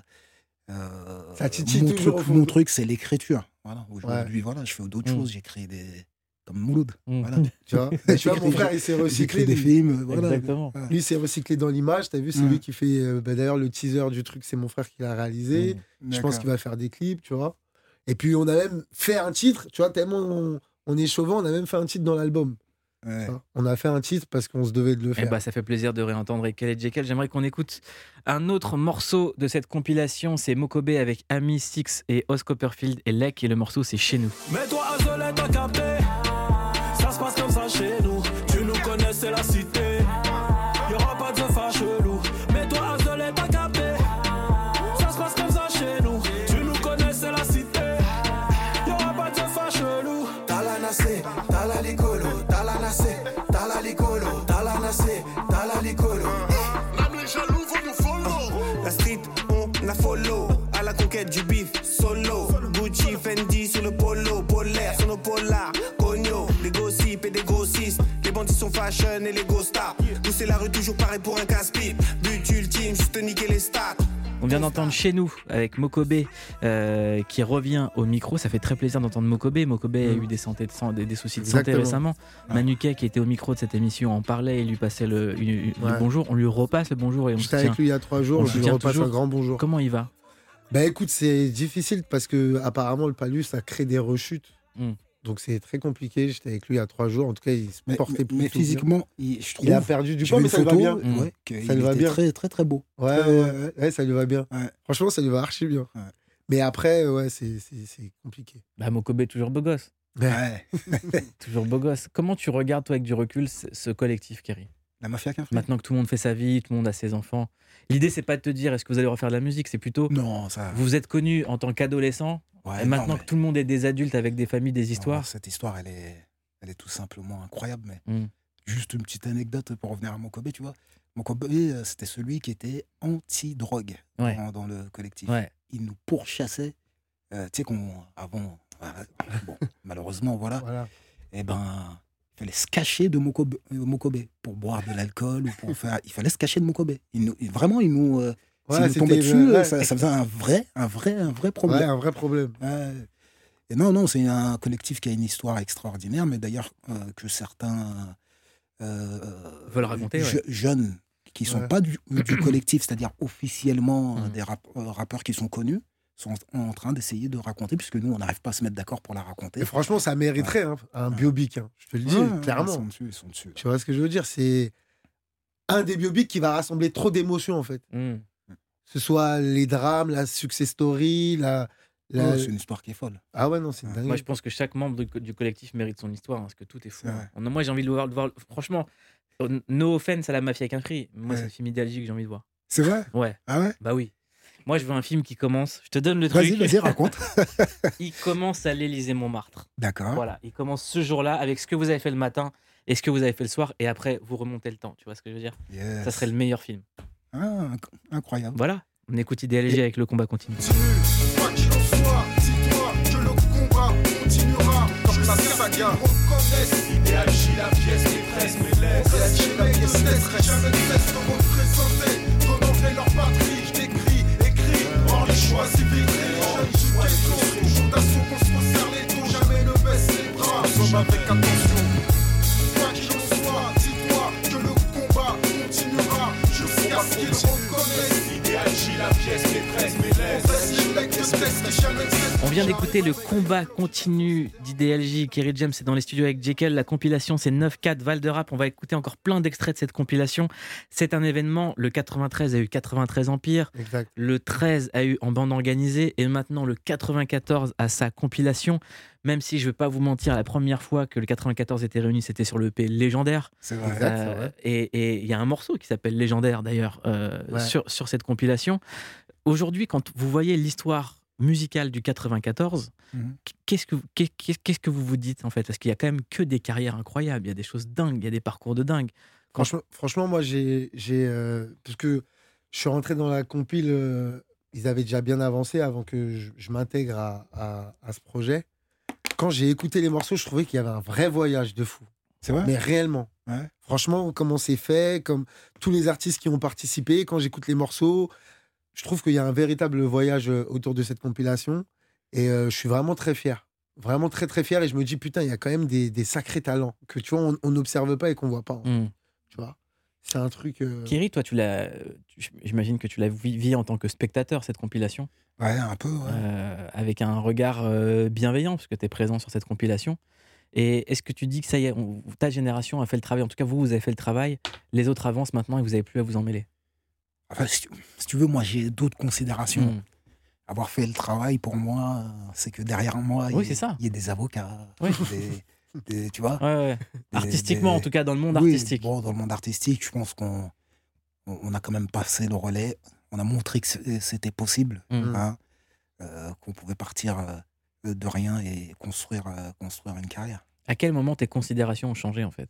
[SPEAKER 11] euh,
[SPEAKER 10] ça titille
[SPEAKER 11] mon
[SPEAKER 10] toujours.
[SPEAKER 11] Truc, mon truc, c'est l'écriture. Voilà, aujourd'hui,
[SPEAKER 10] ouais.
[SPEAKER 11] voilà, je fais d'autres
[SPEAKER 9] mmh.
[SPEAKER 11] choses. J'ai créé des. Comme Mouloud.
[SPEAKER 9] Mmh.
[SPEAKER 11] Voilà.
[SPEAKER 10] Tu vois, et tu vois mon frère, il s'est recyclé.
[SPEAKER 11] des films. Voilà.
[SPEAKER 9] Exactement.
[SPEAKER 10] Lui, il s'est recyclé dans l'image. Tu as vu, c'est mmh. lui qui fait. Euh, bah, d'ailleurs, le teaser du truc, c'est mon frère qui l'a réalisé. Mmh. Je pense qu'il va faire des clips, tu vois. Et puis, on a même fait un titre, tu vois, tellement on, on est chauvin, on a même fait un titre dans l'album.
[SPEAKER 11] Ouais.
[SPEAKER 10] On a fait un titre parce qu'on se devait de le faire.
[SPEAKER 9] Eh bah, ça fait plaisir de réentendre Ekel et Jekyll. J'aimerais qu'on écoute un autre morceau de cette compilation. C'est Mokobe avec Ami, Six et Os Copperfield et Lek. Et le morceau, c'est Chez nous.
[SPEAKER 12] Mets-toi à Zolet, t'as capté. Ça se passe comme ça chez nous. Tu nous connais, c'est la cité. Y'aura pas de fâchelou. Mets-toi à Zolet, t'as capté. Ça se passe comme ça chez nous. Tu nous connais, c'est la cité. Y'aura pas de fâchelou.
[SPEAKER 5] T'as la nassé, t'as la licolo. T'as la nassé, t'as la licolo. T'as la nassé, t'as la licolo.
[SPEAKER 13] Même les jaloux vont nous follow.
[SPEAKER 5] La street, on a follow. À la conquête du bif, solo. Gucci, Fendi sur le polo. Polaire sur nos polars. Cogno, des gossips et des grossistes. Les bandits sont fashion et les ghost stars. Pousser la rue toujours pareil pour un casse-pipe. But ultime, juste niquer les stats.
[SPEAKER 9] On vient d'entendre Chez nous avec Mokobe euh, qui revient au micro. Ça fait très plaisir d'entendre Mokobe. Mokobe mmh. a eu des, santé de sang, des, des soucis de Exactement. santé récemment. Ouais. Manuquet qui était au micro de cette émission en parlait et lui passait le, une, ouais. le bonjour. On lui repasse le bonjour. Et on
[SPEAKER 10] J'étais avec lui il y a trois jours, on, on lui repasse toujours. un grand bonjour.
[SPEAKER 9] Comment il va?
[SPEAKER 10] Bah écoute, c'est difficile parce que apparemment le palud ça crée des rechutes. Mmh. Donc c'est très compliqué. J'étais avec lui il y a trois jours. En tout cas, il se
[SPEAKER 11] mais,
[SPEAKER 10] portait plus.
[SPEAKER 11] Mais physiquement, il, je trouve,
[SPEAKER 10] il a perdu du poids, mais ça lui va bien.
[SPEAKER 11] Mmh. Ouais,
[SPEAKER 10] ça lui va bien.
[SPEAKER 11] Très très très beau.
[SPEAKER 10] Ouais,
[SPEAKER 11] très,
[SPEAKER 10] ouais, ouais, ouais, ça lui va bien.
[SPEAKER 11] Ouais.
[SPEAKER 10] Franchement, ça lui va archi bien.
[SPEAKER 11] Ouais.
[SPEAKER 10] Mais après, ouais, c'est, c'est, c'est compliqué.
[SPEAKER 9] Bah Mokobe toujours beau gosse.
[SPEAKER 11] Ouais.
[SPEAKER 9] Toujours beau gosse. Comment tu regardes toi avec du recul ce collectif, Kerry?
[SPEAKER 11] La Mafia Café.
[SPEAKER 9] Maintenant que tout le monde fait sa vie, tout le monde a ses enfants. L'idée, c'est pas de te dire est-ce que vous allez refaire de la musique, c'est plutôt.
[SPEAKER 11] Non, ça.
[SPEAKER 9] Vous êtes connu en tant qu'adolescent.
[SPEAKER 11] Ouais,
[SPEAKER 9] et maintenant
[SPEAKER 11] non, mais...
[SPEAKER 9] que tout le monde est des adultes avec des familles, des histoires.
[SPEAKER 11] Non, cette histoire, elle est, elle est tout simplement incroyable. Mais
[SPEAKER 9] mm.
[SPEAKER 11] juste une petite anecdote pour revenir à Mokobe, tu vois. Mokobe, c'était celui qui était anti-drogue
[SPEAKER 9] ouais.
[SPEAKER 11] dans, dans le collectif.
[SPEAKER 9] Ouais.
[SPEAKER 11] Il nous pourchassait. Euh, tu sais qu'on avant, euh, bon, malheureusement, voilà.
[SPEAKER 10] voilà.
[SPEAKER 11] Et ben. Il fallait se cacher de Mokobe, euh, Mokobe pour boire de l'alcool ou pour faire. Il fallait se cacher de Mokobe. Il nous, il, vraiment, il nous, euh,
[SPEAKER 10] ouais,
[SPEAKER 11] nous tombait dessus,
[SPEAKER 10] ouais.
[SPEAKER 11] ça, ça faisait un vrai, un vrai, un vrai problème.
[SPEAKER 10] Ouais, un vrai problème.
[SPEAKER 11] Ouais. Et non, non, c'est un collectif qui a une histoire extraordinaire, mais d'ailleurs euh, que certains
[SPEAKER 9] euh, veulent raconter,
[SPEAKER 11] je,
[SPEAKER 9] ouais.
[SPEAKER 11] jeunes qui sont
[SPEAKER 10] ouais.
[SPEAKER 11] pas du, du collectif, c'est-à-dire officiellement
[SPEAKER 9] mmh.
[SPEAKER 11] des rap, euh, rappeurs qui sont connus, sont en train d'essayer de raconter, puisque nous, on n'arrive pas à se mettre d'accord pour la raconter.
[SPEAKER 10] Et franchement, ça mériterait ouais. hein, un ouais. biopic, hein, je te le dis,
[SPEAKER 11] ouais,
[SPEAKER 10] clairement.
[SPEAKER 11] Ils sont dessus, ils sont dessus.
[SPEAKER 10] Tu vois ce que je veux dire? C'est un des biopics qui va rassembler trop d'émotions, en fait.
[SPEAKER 9] Mm.
[SPEAKER 10] Que ce soit les drames, la success story, la... la...
[SPEAKER 11] Oh, c'est une histoire qui est folle.
[SPEAKER 10] Ah ouais, non, c'est
[SPEAKER 11] ouais.
[SPEAKER 10] dingue.
[SPEAKER 9] Moi, je pense que chaque membre du, du collectif mérite son histoire, hein, parce que tout est fou.
[SPEAKER 11] Ouais.
[SPEAKER 9] Hein. Moi, j'ai envie de le voir, de voir... Franchement, no offense à la Mafia qu'un cri. Moi, ouais. c'est un film idéologique que j'ai envie de voir.
[SPEAKER 11] C'est vrai?
[SPEAKER 9] Ouais.
[SPEAKER 11] Ah ouais?
[SPEAKER 9] Bah oui. Moi, je veux un film qui commence. Je te donne le truc.
[SPEAKER 11] Vas-y, vas-y, raconte.
[SPEAKER 9] Il commence à l'Élysée-Montmartre.
[SPEAKER 11] D'accord.
[SPEAKER 9] Voilà. Il commence ce jour-là avec ce que vous avez fait le matin et ce que vous avez fait le soir. Et après, vous remontez le temps. Tu vois ce que je veux dire?
[SPEAKER 11] Yes.
[SPEAKER 9] Ça serait le meilleur film.
[SPEAKER 11] Ah, incroyable.
[SPEAKER 9] Voilà. On écoute Idéologie et... avec le combat continu.
[SPEAKER 13] Quoi qu'il en soit, dis-toi que le combat continuera. Comme la saga reconnaisse. Idéologie, la pièce maîtresse, mais laisse. Idéologie, la pièce maîtresse. Jamais ne cesse de représenter. Donnant leur patrie. Choix civique, toujours d'assaut qu'on se resserre les dos, jamais ne baisse les bras, somme avec attention. Quoi qu'il en soit, dis-toi que le combat continuera jusqu'à parce qu'ils reconnaissent. Idéalgie, la pièce maîtresse, on baisse les mecs de test qui jamais
[SPEAKER 9] On vient d'écouter le combat continu d'I D L J. Kerry James est dans les studios avec Jekyll. La compilation, c'est neuf quatre Val de Rap. On va écouter encore plein d'extraits de cette compilation. C'est un événement. Le quatre-vingt-treize a eu quatre-vingt-treize Empire.
[SPEAKER 10] Exact.
[SPEAKER 9] Le treize a eu En bande organisée. Et maintenant, le quatre-vingt-quatorze a sa compilation. Même si je ne vais pas vous mentir, la première fois que le quatre-vingt-quatorze était réuni, c'était sur le E P Légendaire.
[SPEAKER 11] C'est vrai.
[SPEAKER 10] Exact, c'est
[SPEAKER 9] Euh,
[SPEAKER 10] vrai.
[SPEAKER 9] et il y a un morceau qui s'appelle Légendaire, d'ailleurs, euh,
[SPEAKER 10] Ouais.
[SPEAKER 9] sur, sur cette compilation. Aujourd'hui, quand vous voyez l'histoire musicale du quatre-vingt-quatorze,
[SPEAKER 11] Mhm.
[SPEAKER 9] qu'est-ce que, qu'est- qu'est- qu'est-ce que vous vous dites, en fait? Parce qu'il y a quand même que des carrières incroyables, il y a des choses dingues, il y a des parcours de dingue. Quand-
[SPEAKER 10] Franchement, franchement, moi, j'ai. j'ai euh, parce que je suis rentré dans la compile, euh, ils avaient déjà bien avancé avant que je, je m'intègre à, à- à ce projet. Quand j'ai écouté les morceaux, je trouvais qu'il y avait un vrai voyage de fou.
[SPEAKER 11] C'est vrai.
[SPEAKER 10] Mais réellement.
[SPEAKER 11] Ouais.
[SPEAKER 10] Franchement, comment c'est fait, comme tous les artistes qui ont participé, quand j'écoute les morceaux, je trouve qu'il y a un véritable voyage euh, autour de cette compilation. Et euh, je suis vraiment très fier. Vraiment très, très fier. Et je me dis, putain, il y a quand même des, des sacrés talents que, tu vois, on n'observe pas et qu'on voit pas. en fait.
[SPEAKER 9] Hmm.
[SPEAKER 10] Tu vois, c'est un truc. euh,
[SPEAKER 9] Kerry, toi, tu l'as, tu- j'imagine que tu l'as vu en tant que spectateur, cette compilation,
[SPEAKER 11] Ouais, un peu. Ouais.
[SPEAKER 9] euh, avec un regard euh, bienveillant, parce que tu es présent sur cette compilation. Et est-ce que tu dis que ça y est, on- ta génération a fait le travail, en tout cas vous, vous avez fait le travail, les autres avancent maintenant et vous n'avez plus à vous en mêler?
[SPEAKER 11] Enfin, si, tu, si tu veux, moi, j'ai d'autres considérations.
[SPEAKER 9] Hmm.
[SPEAKER 11] Avoir fait le travail, pour moi, c'est que derrière moi,
[SPEAKER 9] Oui,
[SPEAKER 11] il
[SPEAKER 9] c'est ça.
[SPEAKER 11] y, il y a des avocats,
[SPEAKER 9] Oui.
[SPEAKER 11] des, des- tu vois.
[SPEAKER 9] Ouais, ouais.
[SPEAKER 11] des-
[SPEAKER 9] Artistiquement,
[SPEAKER 11] des-
[SPEAKER 9] en tout cas, dans le monde
[SPEAKER 11] Oui,
[SPEAKER 9] artistique.
[SPEAKER 11] bon, dans le monde artistique, je pense qu'on on on a quand même passé le relais. On a montré que c'est- c'était possible,
[SPEAKER 9] Mm.
[SPEAKER 11] hein, euh, qu'on pouvait partir euh, de rien et construire, euh, construire une carrière.
[SPEAKER 9] À quel moment tes considérations ont changé, en fait?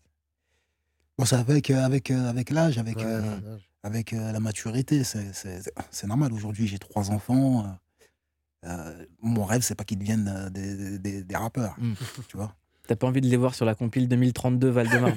[SPEAKER 11] Bon, c'est avec, euh, avec, euh, avec l'âge, avec,
[SPEAKER 10] ouais,
[SPEAKER 11] euh,
[SPEAKER 10] ouais, ouais.
[SPEAKER 11] avec euh, la maturité. C'est- C'est c'est normal. Aujourd'hui, j'ai trois enfants. euh, euh, mon rêve, c'est pas qu'ils deviennent euh, des, des, des rappeurs.
[SPEAKER 9] Mm.
[SPEAKER 11] Tu vois.
[SPEAKER 9] T'as pas envie de les voir sur la compile deux mille trente-deux Val-de-Marne?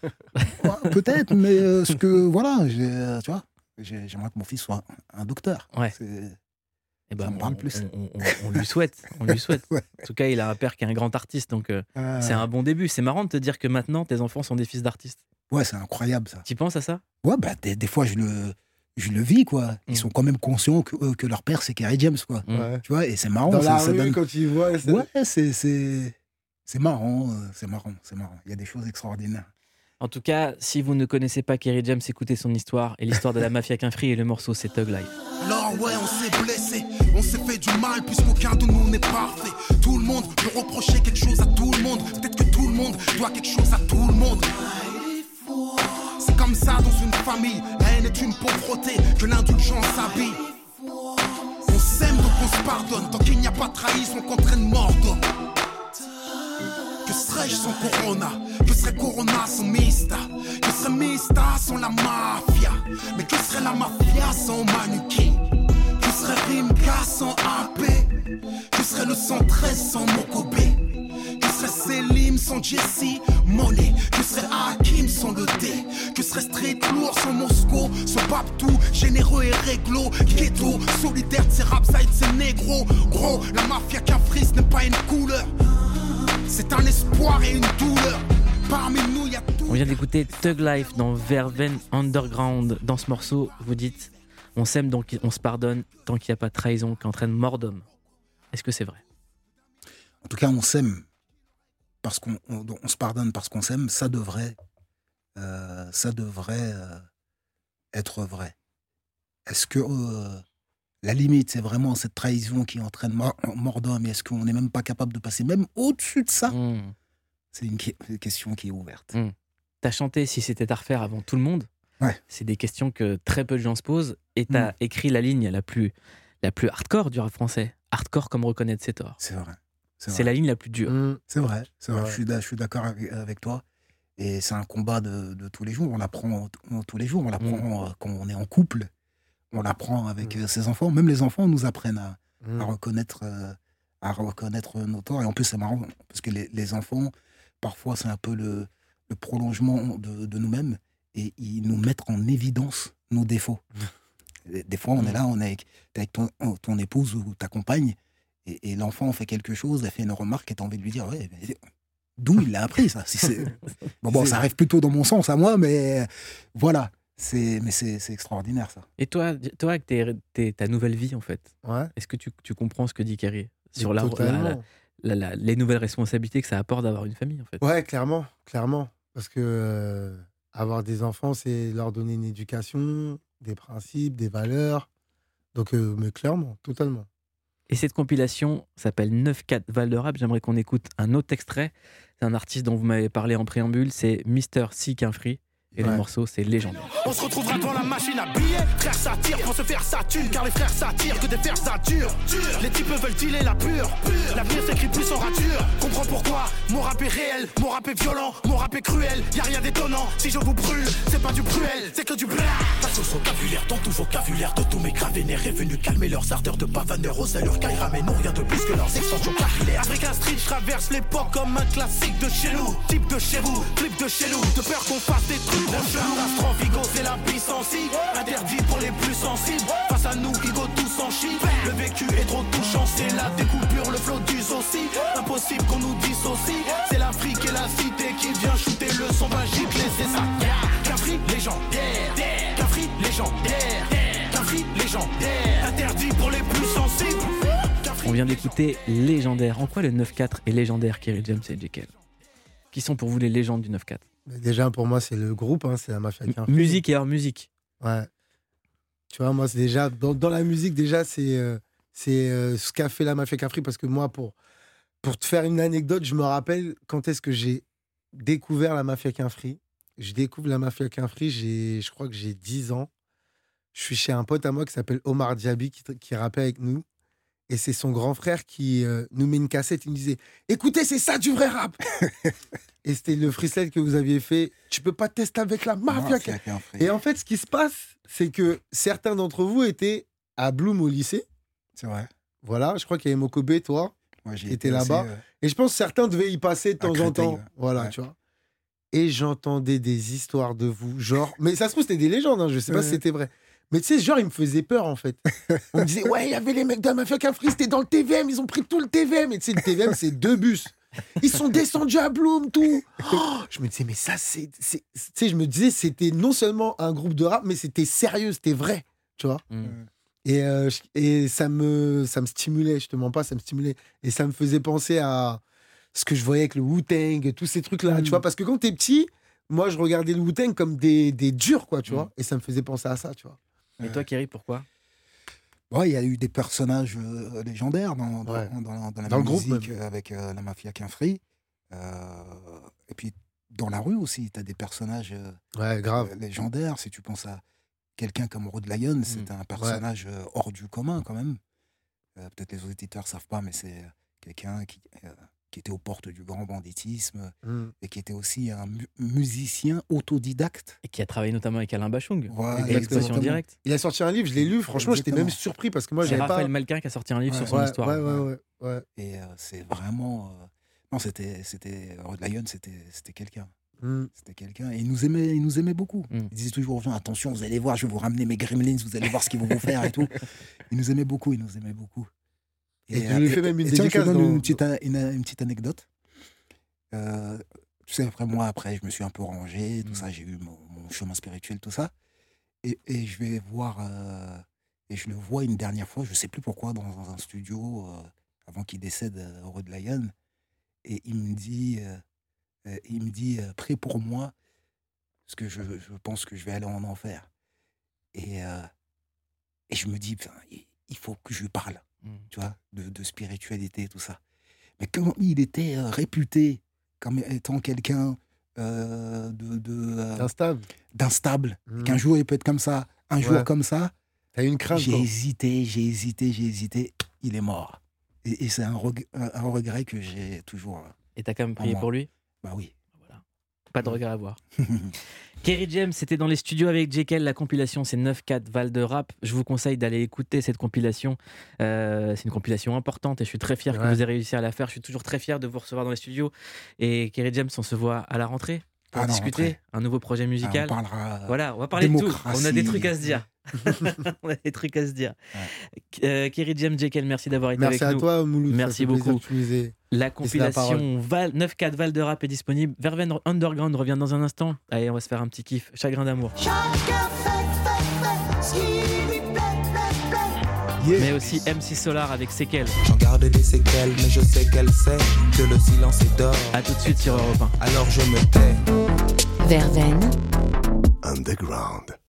[SPEAKER 11] Ouais, peut-être, mais euh, ce que, voilà, j'ai, euh, tu vois, j'ai- j'aimerais que mon fils soit un, un docteur.
[SPEAKER 9] Ouais.
[SPEAKER 11] C'est-
[SPEAKER 9] Eh ben,
[SPEAKER 11] Ça me parle
[SPEAKER 9] on,
[SPEAKER 11] plus.
[SPEAKER 9] on- on- on lui souhaite. On lui souhaite.
[SPEAKER 11] Ouais.
[SPEAKER 9] En tout cas, il a un père qui est un grand artiste, donc euh,
[SPEAKER 11] Euh,
[SPEAKER 9] c'est un bon début. C'est marrant de te dire que maintenant, tes enfants sont des fils d'artistes.
[SPEAKER 11] Ouais, c'est incroyable, ça.
[SPEAKER 9] Tu penses à ça?
[SPEAKER 11] Ouais, bah, des, des fois, je le, je le vis, quoi. Ils
[SPEAKER 9] Mm.
[SPEAKER 11] sont quand même conscients que, euh, que leur père, c'est Kerry James, quoi.
[SPEAKER 9] Mm.
[SPEAKER 10] Ouais.
[SPEAKER 11] Tu vois, et c'est marrant.
[SPEAKER 10] Dans
[SPEAKER 11] ça,
[SPEAKER 10] la
[SPEAKER 11] ça
[SPEAKER 10] rue,
[SPEAKER 11] donne-
[SPEAKER 10] quand ils voient. c'est-
[SPEAKER 11] Ouais, c'est, c'est, c'est marrant, euh, c'est marrant, c'est marrant. Il y a des choses extraordinaires.
[SPEAKER 9] En tout cas, si vous ne connaissez pas Kerry James, écoutez son histoire et l'histoire de la mafia Quinfri et le morceau, c'est Thug Life.
[SPEAKER 15] Alors ouais, on s'est blessé, on s'est fait du mal puisqu'aucun de nous n'est parfait. Tout le monde peut reprocher quelque chose à tout le monde. Peut-être que tout le monde doit quelque chose à tout le monde. C'est comme ça dans une famille, la haine est une pauvreté que l'indulgence habille. On s'aime donc on se pardonne, tant qu'il n'y a pas de trahison qu'on traîne mort d'homme. Que serais-je sans Corona? Que serait Corona sans Mista? Que serait Mista sans la mafia? Mais que serait la mafia sans Manu King? Que serait Rimka sans A P? Que serait le cent treize sans Mokobe? Que serait Selim sans Jesse Money? Que serait Hakim sans le D? Que serait Street Lourd sans Moscou? Sans Babtou, généreux et réglo? Ghetto, solidaire, c'est Rapside, c'est négro. Gros, la mafia Quinfri, ce n'est pas une couleur. C'est un espoir et une douleur. Parmi nous, il y a tout.
[SPEAKER 9] On vient d'écouter Thug Life dans Verven Underground. Dans ce morceau, vous dites on s'aime donc on se pardonne tant qu'il n'y a pas de trahison qui entraîne mort d'homme. Est-ce que c'est vrai?
[SPEAKER 11] En tout cas, on s'aime parce qu'on on, on se pardonne parce qu'on s'aime. Ça devrait, euh, ça devrait euh, être vrai. Est-ce que euh, la limite, c'est vraiment cette trahison qui entraîne mort, mort d'homme? Est-ce qu'on n'est même pas capable de passer même au-dessus de ça?
[SPEAKER 9] Mmh.
[SPEAKER 11] C'est une, une question qui est ouverte.
[SPEAKER 9] Mmh. T'as chanté Si c'était à refaire avant tout le monde.
[SPEAKER 11] Ouais.
[SPEAKER 9] C'est des questions que très peu de gens se posent. Et t'as mmh. écrit la ligne la plus, la plus hardcore du rap français. Hardcore comme reconnaître ses torts.
[SPEAKER 11] C'est vrai.
[SPEAKER 9] C'est, c'est la ligne la plus dure.
[SPEAKER 10] Mmh.
[SPEAKER 11] C'est vrai. C'est vrai.
[SPEAKER 10] Ouais.
[SPEAKER 11] Je, suis, je suis d'accord avec, avec toi. Et c'est un combat de, de tous les jours. On l'apprend tous les jours. On l'apprend mmh. quand on est en couple. On l'apprend avec mmh. ses enfants. Même les enfants nous apprennent à, mmh. à, reconnaître, euh, à reconnaître nos torts. Et en plus, c'est marrant parce que les, les enfants, parfois, c'est un peu le, le prolongement de, de nous-mêmes. Et ils nous mettent en évidence nos défauts. Mmh. Des fois, on mmh. est là, on est avec, t'es avec ton, ton épouse ou ta compagne. Et, et l'enfant fait quelque chose, elle fait une remarque et t'as envie de lui dire ouais, mais d'où il l'a appris ça si c'est... Bon, bon, ça arrive plutôt dans mon sens à moi, mais voilà. C'est, mais c'est, c'est extraordinaire, ça.
[SPEAKER 9] Et toi, toi avec tes, tes, ta nouvelle vie, en fait,
[SPEAKER 10] ouais.
[SPEAKER 9] est-ce que tu, tu comprends ce que dit Kerry sur la,
[SPEAKER 10] Totalement.
[SPEAKER 9] la, la, la, les nouvelles responsabilités que ça apporte d'avoir une famille, en fait?
[SPEAKER 10] Ouais, clairement, clairement. Parce que euh, avoir des enfants, c'est leur donner une éducation, des principes, des valeurs. Donc, euh, mais clairement, totalement.
[SPEAKER 9] Et cette compilation s'appelle neuf quatre Val de Rap. J'aimerais qu'on écoute un autre extrait. C'est un artiste dont vous m'avez parlé en préambule, c'est Mister C qu'un free. Et ouais. Le morceau, c'est légendaire.
[SPEAKER 3] On se retrouvera devant la machine à billets. Frères, ça tire pour se faire sa thune. Car les frères, ça tire que des fers, ça dure. Les types veulent dealer la pure. L'avenir s'écrit plus en rature. Comprends pourquoi mon rap est réel. Mon rap est violent. Mon rap est cruel. Y'a rien d'étonnant. Si je vous brûle, c'est pas du bruel. C'est que du bla.
[SPEAKER 16] Face au vocabulaire, dans tout vocabulaire de tous mes gravénaires est venu calmer leurs ardeurs de pavaneurs. Aux allures Kaira, mais non rien de plus que leurs extensions capillaires.
[SPEAKER 3] Africa Street, je traverse l'époque comme un classique de chez nous. Type de chez vous, flip de chez nous. De peur qu'on fasse des trucs. L'astro Vigo c'est la puissance, interdit pour les plus sensibles. Face à nous, Vigo tous en chie. Le vécu est trop touchant, c'est la découpure, le flot du aussi. Impossible qu'on nous dissocie. C'est l'Afrique et la cité qui vient shooter le son va gicler, c'est ça. Cafri légendaire, Cafri légendaire, Cafri légendaire. Interdit pour les plus sensibles.
[SPEAKER 9] On vient d'écouter Légendaire. En quoi le neuf quatre est légendaire, Kerry James et J K? Qui sont pour vous les légendes du neuf quatre?
[SPEAKER 10] Déjà, pour moi, c'est le groupe, hein, c'est la Mafia qu'un free.
[SPEAKER 9] Musique et hors musique.
[SPEAKER 10] Ouais. Tu vois, moi, c'est déjà. Dans, dans la musique, déjà, c'est, euh, c'est euh, ce qu'a fait la Mafia qu'un free. Parce que moi, pour, pour te faire une anecdote, je me rappelle quand est-ce que j'ai découvert la Mafia qu'un free. Je découvre la Mafia qu'un free, j'ai, je crois que j'ai dix ans. Je suis chez un pote à moi qui s'appelle Omar Diaby, qui, qui rappait avec nous. Et c'est son grand frère qui euh, nous met une cassette. Il nous disait « Écoutez, c'est ça du vrai rap !» Et c'était le freestyle que vous aviez fait. « Tu peux pas tester avec la Mafia qu'un free. » Et en fait, ce qui se passe, c'est que certains d'entre vous étaient à Bloom au lycée.
[SPEAKER 11] C'est vrai.
[SPEAKER 10] Voilà, je crois qu'il y avait Mokobe, toi,
[SPEAKER 11] ouais,
[SPEAKER 10] qui était là-bas.
[SPEAKER 11] Aussi, euh...
[SPEAKER 10] Et je pense que certains devaient y passer de temps
[SPEAKER 11] Créteil,
[SPEAKER 10] en temps.
[SPEAKER 11] ouais.
[SPEAKER 10] Voilà,
[SPEAKER 11] ouais.
[SPEAKER 10] tu vois. Et j'entendais des histoires de vous, genre... Mais ça se trouve, c'était des légendes, hein, je sais pas ouais. si c'était vrai. Mais tu sais, genre, il me faisait peur, en fait. On me disait, ouais, il y avait les mecs de la Mafia qu'un free, c'était dans le T V M, ils ont pris tout le T V M. Et tu sais, le T V M, c'est deux bus. Ils sont descendus à Bloom, tout. Oh, je me disais, mais ça, c'est... c'est... Tu sais, je me disais, c'était non seulement un groupe de rap, mais c'était sérieux, c'était vrai, tu vois. Mm. Et, euh, et ça, me, ça me stimulait, je te mens pas, ça me stimulait. Et ça me faisait penser à ce que je voyais avec le Wu-Tang, tous ces trucs-là, mm. tu vois. Parce que quand t'es petit, moi, je regardais le Wu-Tang comme des, des durs, quoi, tu mm. vois. Et ça me faisait penser à ça, tu vois.
[SPEAKER 9] Et toi, Kerry, pourquoi?
[SPEAKER 11] Ouais, il y a eu des personnages euh, légendaires dans, dans, ouais. dans, dans, dans la
[SPEAKER 10] dans
[SPEAKER 11] musique
[SPEAKER 10] le groupe,
[SPEAKER 11] avec euh, la Mafia qu'un free. Euh, et puis, dans la rue aussi, tu as des personnages euh,
[SPEAKER 10] ouais, grave.
[SPEAKER 11] Euh, légendaires. Si tu penses à quelqu'un comme Road Lion, mmh. c'est un personnage ouais. euh, hors du commun, quand même. Euh, peut-être les auditeurs ne savent pas, mais c'est euh, quelqu'un qui... Euh, qui était aux portes du grand banditisme mmh. et qui était aussi un mu- musicien autodidacte.
[SPEAKER 9] Et qui a travaillé notamment avec Alain Bachung.
[SPEAKER 11] Voilà,
[SPEAKER 9] l'expression directe.
[SPEAKER 10] Il a sorti un livre, je l'ai lu, franchement, exactement. J'étais même surpris parce que moi,
[SPEAKER 9] c'est
[SPEAKER 10] j'avais
[SPEAKER 9] Raphaël
[SPEAKER 10] pas...
[SPEAKER 9] Malquin qui a sorti un livre
[SPEAKER 10] ouais,
[SPEAKER 9] sur son
[SPEAKER 10] ouais,
[SPEAKER 9] histoire.
[SPEAKER 10] Ouais, ouais, ouais. ouais.
[SPEAKER 11] Et euh, c'est vraiment... Euh... Non, c'était... c'était... Rod Lion, c'était, c'était quelqu'un.
[SPEAKER 10] Mmh.
[SPEAKER 11] C'était quelqu'un. Et il nous aimait, il nous aimait beaucoup. Mmh. Il disait toujours aux gens, attention, vous allez voir, je vais vous ramener mes gremlins, vous allez voir ce qu'ils vont vous faire et tout. Il nous aimait beaucoup, il nous aimait beaucoup.
[SPEAKER 10] Et, et tu lui fais même une
[SPEAKER 11] dédicace.
[SPEAKER 10] Tiens, je te donne
[SPEAKER 11] dans... une, petite, une, une petite anecdote. Euh, tu sais, après moi, après, je me suis un peu rangé, tout mmh. ça, j'ai eu mon, mon chemin spirituel, tout ça. Et, et je vais voir, euh, et je le vois une dernière fois, je sais plus pourquoi, dans, dans un studio, euh, avant qu'il décède, euh, Rod Lion. Et il me dit, euh, euh, il me dit, euh, prie pour moi, parce que je, je pense que je vais aller en enfer. Et, euh, et je me dis, il faut que je lui parle, mmh. tu vois, de, de spiritualité, tout ça. Mais comme il était euh, réputé comme étant quelqu'un euh, de, de, euh,
[SPEAKER 10] d'instable,
[SPEAKER 11] d'instable. Mmh. Qu'un jour il peut être comme ça, un ouais. jour comme ça.
[SPEAKER 10] T'as une crainte.
[SPEAKER 11] J'ai
[SPEAKER 10] quoi.
[SPEAKER 11] hésité, j'ai hésité, j'ai hésité. Il est mort. Et, et c'est un, reg- un regret que j'ai toujours.
[SPEAKER 9] Et t'as quand même prié pour lui?
[SPEAKER 11] Bah oui.
[SPEAKER 9] Voilà. Pas de regret à avoir. Kerry James, c'était dans les studios avec J K. La compilation, c'est neuf quatre Val de Rap. Je vous conseille d'aller écouter cette compilation. Euh, c'est une compilation importante et je suis très fier ouais. que vous ayez réussi à la faire. Je suis toujours très fier de vous recevoir dans les studios. Et Kerry James, on se voit à la rentrée pour ah discuter non, un nouveau projet musical.
[SPEAKER 11] Ah, on parlera.
[SPEAKER 9] Voilà, on va parler de tout. On a des trucs à se dire. On a des trucs à se dire. Ouais. Euh, Kerry James, J K, merci d'avoir été
[SPEAKER 10] merci
[SPEAKER 9] avec nous.
[SPEAKER 10] Merci à toi, Mouloud.
[SPEAKER 9] Merci beaucoup.
[SPEAKER 10] Les...
[SPEAKER 9] La compilation Val, neuf quatre Val de Rap est disponible. Verven Underground revient dans un instant. Allez, on va se faire un petit kiff. Chagrin d'amour. Yeah. Mais aussi M C Solar avec Séquelles.
[SPEAKER 17] J'en garde des séquelles, mais je sais qu'elle sait que le silence est d'or.
[SPEAKER 9] A tout de suite sur Europe un.
[SPEAKER 17] Alors je me tais.
[SPEAKER 2] Verven
[SPEAKER 4] Underground.